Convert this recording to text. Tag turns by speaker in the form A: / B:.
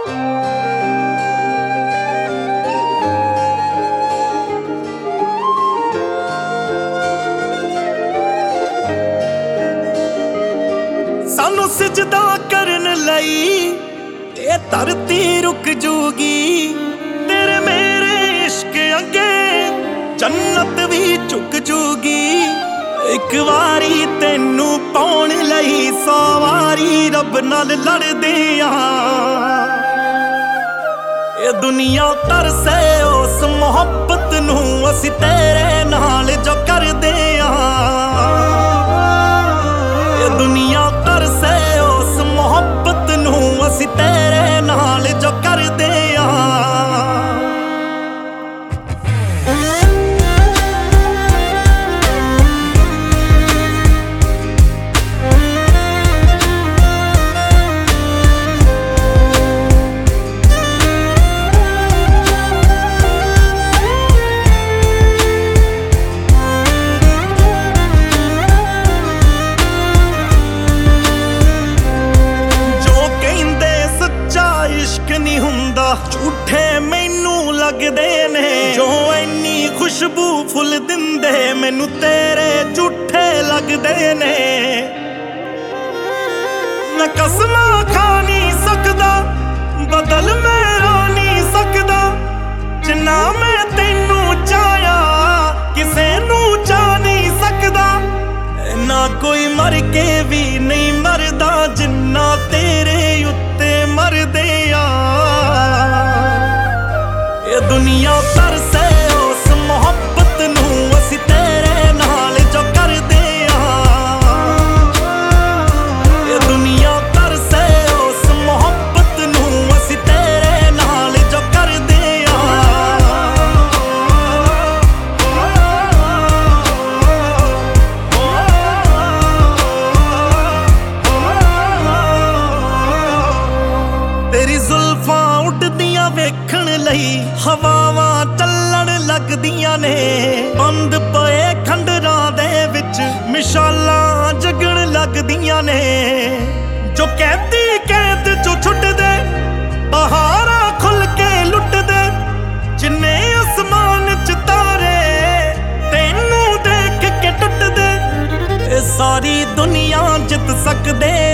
A: सानू सिजदा करन लई ये धरती रुक जूगी। तेरे मेरे इश्क अगे जन्नत भी झुक जूगी। एक वारी तेनू पाउण लई 100 वारी रब नाल लड़दे आ। ये दुनिया तरसे उस मोहब्बत नू असी तेरे नाल जो करदे आ। ये दुनिया तरसे उस मोहब्बत नू असी तेरे नाल जो करदे आ। झूठे मैनू लगदे ने जो इन्नी खुशबू फुल दिंदे मैनू तेरे झूठे लगदे ने। मैं कसमां खा नहीं सकदा बदल मेरा नहीं सकदा जिन्ना मैं तेनू चाहया किसे नू चाह नहीं सकदा। ना कोई मर के भी नहीं मरदा जिन्ना तेरे उत्ते मरदे आ। ये दुनिया तरसे उस मोहब्बत नू असी तेरे नाल जो करदे आ। ये दुनिया तरसे उस मोहब्बत नू असी तेरे नाल जो करदे आ। तेरी जुल्फां उड़दियां वेखण लई हवावां चलण लगदियां ने। बंद पए खंडरां दे विच मिसालां जगण लगदियां ने। जो कैदी कैद चो छुटदे बहारां खुल के लुटदे जिन्ने आसमान च तारे तेनू देख के टुटदे। ए सारी दुनिया जित सकदे